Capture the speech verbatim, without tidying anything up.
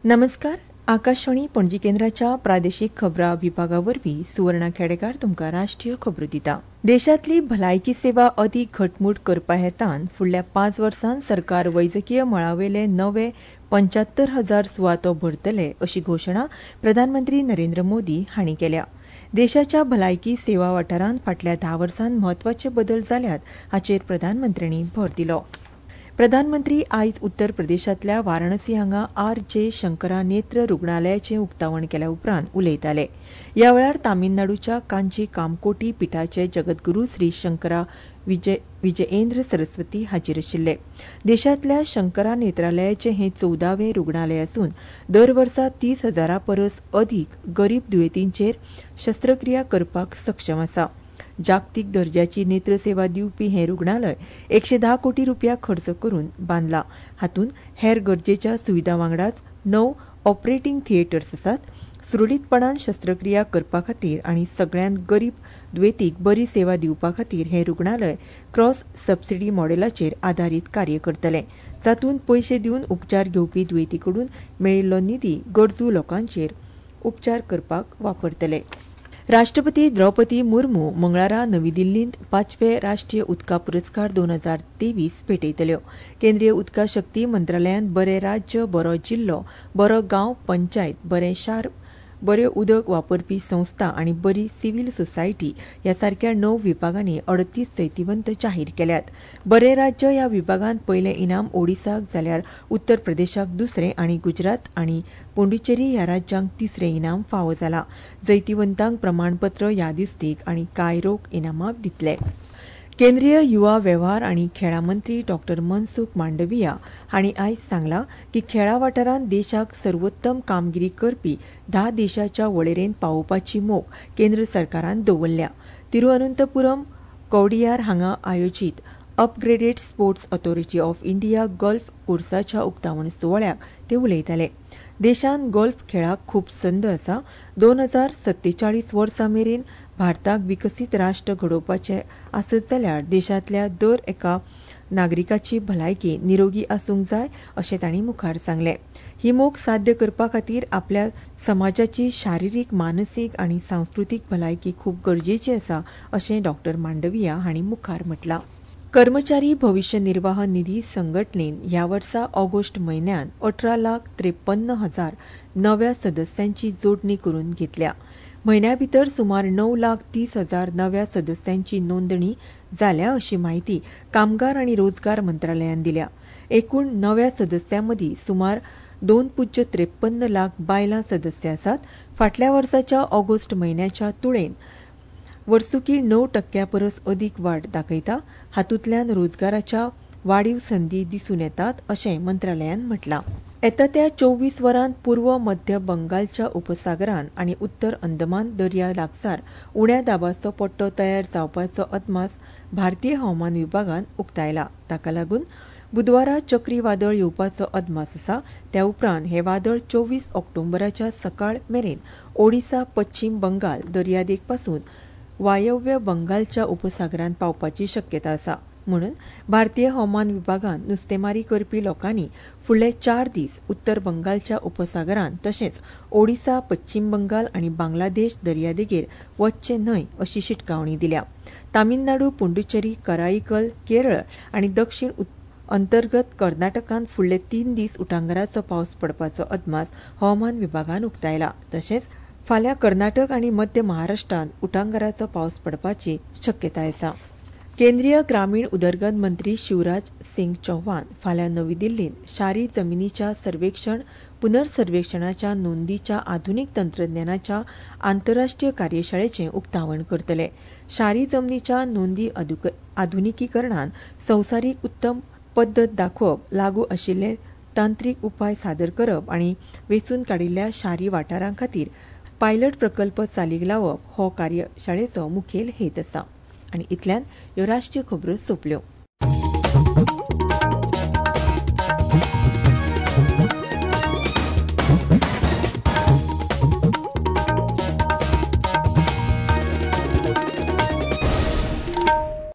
नमस्कार. आकाशवाणी पणजी केंद्राच्या प्रादेशीक खबरां विभागावरवीं सुवर्णा खेडेकार तुमकां राष्ट्रीय खबरो दिता. देशांतली भलायकी सेवा अदीक घटमूट करपा हेतान फुडल्या पांच वर्सांत सरकार वैजकीय मळावेले नवे पंच्यात्तर हजार सुवातो भरतले अशी घोशणा प्रधानमंत्री नरेंद्र मोदी हांणी केल्या. देशाच्या भलायकी सेवा वाठारांत फाटल्या धा वर्सांत म्हत्वाचे बदल जाल्यात हाचेर प्रधानमंत्र्यांनी भर दिलो. प्रधानमंत्री आयज उत्तर प्रदेशांतल्या वाराणसी हांगा आर जे शंकरा नेत्र रुग्णालयाचें उक्तावण केल्या उपरांत उलयताले. ह्या वेळार तामिळनाडूच्या कांची कामकोटी पिठाचे जगद्गुरू श्री शंकरा विजय विजयेंद्र सरस्वती हाजीर आशिल्ले. देशांतल्या शंकरा नेत्रालयाचें हें चवदावें रुग्णालय आसून दर वर्सा तीस हजारा परस अदीक गरीब दुयेंतींचेर शस्त्रक्रिया करपाक सक्षम आसा. जागतीक दर्जाची नेत्र सेवा दिवपी हें रुग्णालय एकशे धा कोटी रुपया खर्च करून बांदलां. हातूंत हेर गरजेच्या सुविधां वांगडाच णव ऑपरेटिंग थिएटर्स आसात. सुरळीतपणान शस्त्रक्रिया करपा खातीर आनी सगळ्यांत गरीब दुयेंतींक बरी सेवा दिवपा खातीर हें रुग्णालय क्रॉस सबसिडी मॉडेलाचेर आदारीत कार्य करतलें, जातूंत पयशे दिवन उपचार घेवपी दुयेंतींकडून मेळिल्लो निधी गरजू लोकांचेर उपचार करपाक वापरतले. राष्ट्रपती द्रौपदी मुर्मू मंगळारा नवी दिल्लींत पांचवे राष्ट्रीय उदका पुरस्कार दोन हजार तेवीस भेटयतल्यो. केंद्रीय उदका शक्ती मंत्रालयान बरे राज्य, बरो जिल्लो, बरो गांव पंचायत, बरें शार, बऱ्यो उदक वापरपी संस्था आनी बरी सिव्हील सोसायटी ह्या सारक्या णव विभागांनी अडतीस जैतिवंत जाहीर केल्यात. बरे राज्य ह्या विभागांत पयलें इनाम ओडिसाक जाल्यार उत्तर प्रदेशाक दुसरें आनी गुजरात आनी पुडुचेरी ह्या राज्यांक तिसरें इनाम फावो जालां. जैतिवंतांक प्रमाणपत्र यादिस्तीक आनी कांय रोख इनामां दितले. केंद्रीय युवा वेव्हार आनी खेळा मंत्री डॉ मनसुख मांडविया हांणी आयज सांगलां की खेळा वाठारांत देशाक सर्वोत्तम कामगिरी करपी धा देशांच्या वळेरेंत पावोवपाची मोख केंद्र सरकारान दवरल्या. तिरुअनंतपुरम कवडियार हांगा आयोजीत upgraded sports authority of India golf कोर्साच्या उक्तावण सुवाळ्याक ते उलयताले. देशांत गोल्फ खेळाक खूब संद आसा. दोन हजार सत्तेचाळीस वर्सा मेरेन भारताक विकसीत राष्ट्र घडोवपाचें आसत जाल्यार देशांतल्या दर एका नागरिकाची भलायकी निरोगी आसूंक जाय अशें तांणी मुखार सांगलें. ही मोख साध्य करपा खातीर आपल्या समाजाची शारिरीक, मानसीक आनी सांस्कृतीक भलायकी खूब गरजेची आसा अशें डॉ मांडविया हांणी मुखार म्हटलां. कर्मचारी भविष्य निर्वाह निधी संघटनेन ह्या वर्सा ऑगस्ट म्हयन्यात अठरा लाख त्रेपन्न हजार नव्या सदस्यांची जोडणी करून घेतल्या. म्हयन्या भितर सुमार णव लाख तीस हजार नव्या सदस्यांची नोंदणी जाल्या अशी माहिती कामगार आनी रोजगार मंत्रालयान दिल्या. एकूण नव्या सदस्यां मदीं सुमार दोन पुज्य त्रेपन्न लाख बायलां सदस्य आसात. फाटल्या वर्साच्या ऑगस्ट म्हयन्याच्या तुळेन वर्सुकी णव टक्क्या परस अदीक वाड दाखयता. हातूंतल्यान रोजगाराच्या वाडीव संदी दिसून येतात अशें मंत्रालयान म्हटलां. येता त्या चोवीस वरांत पूर्व मध्य बंगालच्या उपसागरांत आनी उत्तर अंदमान दर्या लागसार उण्या दाबाचो पट्टो तयार जावपाचो अदमास भारतीय हवामान विभागान उक्तायला. ताका लागून बुधवारा चक्रीवादळ येवपाचो अदमास आसा. त्या उपरांत हे वादळ चोवीस ऑक्टोबराच्या सकाळ मेरेन ओडिसा, पश्चीम बंगाल दर्यादेग पासून वायव्य बंगालच्या उपसागरांत पावपाची शक्यता आसा. म्हणून भारतीय हवामान विभागान नुस्तेमारी करपी लोकांनी फुडले चार दीस उत्तर बंगालच्या उपसागरांत तशेंच ओडिसा, पश्चीम बंगाल आनी बांगलादेश दर्यादेगेर वचचे न्हय अशी शिटकावणी दिल्या. तामिळनाडू, पुडुचेरी, कराईकल, केरळ आनी दक्षिण अंतर्गत कर्नाटकांत फुडले तीन दीस उटंगराचो पावस पडपाचो अदमास हवामान विभागान उक्तायला. तशेंच फाल्यां कर्नाटक आनी मध्य महाराष्ट्रांत उटंगराचो पावस पडपाची शक्यताय आसा. केंद्रीय ग्रामीण उदरगत मंत्री शिवराज सिंग चौहान फाल्यां नवी दिल्लींत शारी जमिनीच्या सर्वेक्षण पुनर्सर्वेक्षणाच्या नोंदीच्या आधुनीक तंत्रज्ञानाच्या आंतरराष्ट्रीय कार्यशाळेचें उक्तावण करतले. शारी जमनीच्या नोंदी आधुनिकीकरणान संवसारीक उत्तम पद्दत दाखोवप, लागू आशिल्ले तांत्रीक उपाय सादर करप आनी वेंचून काडिल्ल्या शारी वाठारां खातीर पायलट प्रकल्प चालीक लावप हो कार्यशाळेचो मुखेल हेत आसा. आनी इतल्यान ह्यो राष्ट्रीय खबरो सोंपल्यो.